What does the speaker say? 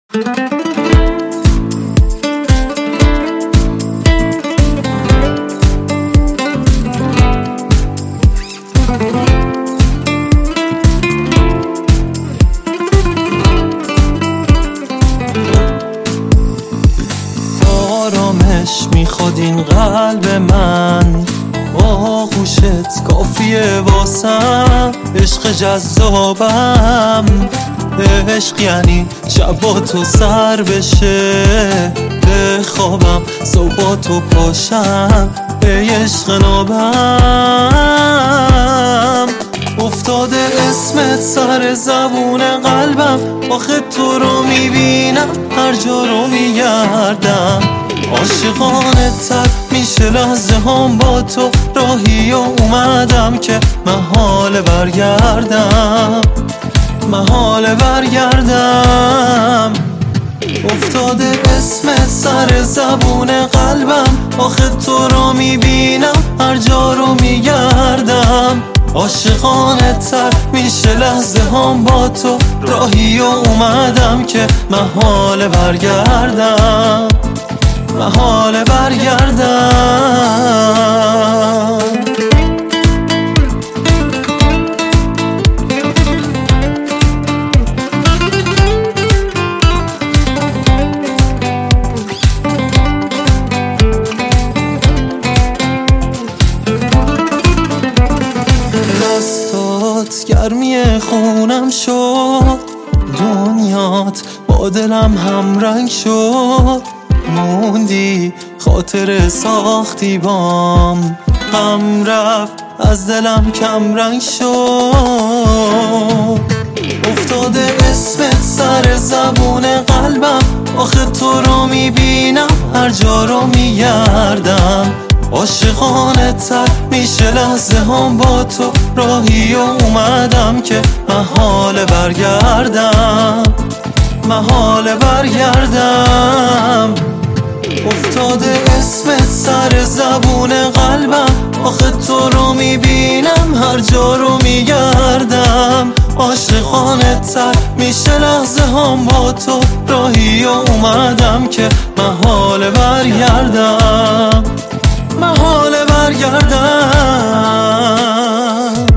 آرامش میخواد این قلب من، آغوشت کافیه واسم. عشق جذابم، عشق یعنی شبا تو سر بشه، بخوابم صبح تو پاشم، ای عشق نابم. افتاده اسمت سر زبون قلبم، آخه تو رو میبینم هر جا رو میگردم. عاشقانه تر میشه لحظه هم با تو، راهی و اومدم که محال برگردم، محال برگردم. افتاده اسمت سر زبون قلبم، آخه تو رو میبینم هر جا رو میگردم. عاشقانه تر میشه لحظه هم با تو، راهی و اومدم که محال برگردم، محال برگردم. دستات گرمی خونم شد، دنیات با دلم همرنگ شد. موندی خاطر ساختی بام، هم رفت از دلم کم رنگ شد. افتاده اسمت سر زبون قلبم، آخه تو رو میبینم هر جا رو میگردم. عاشقانه تر میشه لحظه هم با تو، راهی و اومدم که محال برگردم، محال برگردم. افتاده اسمت سر زبون قلبم، آخه تو رو میبینم هر جا رو میگردم. عاشقانه تر میشه لحظه هم با تو، راهی و اومدم که محال برگردم، محال برگردم.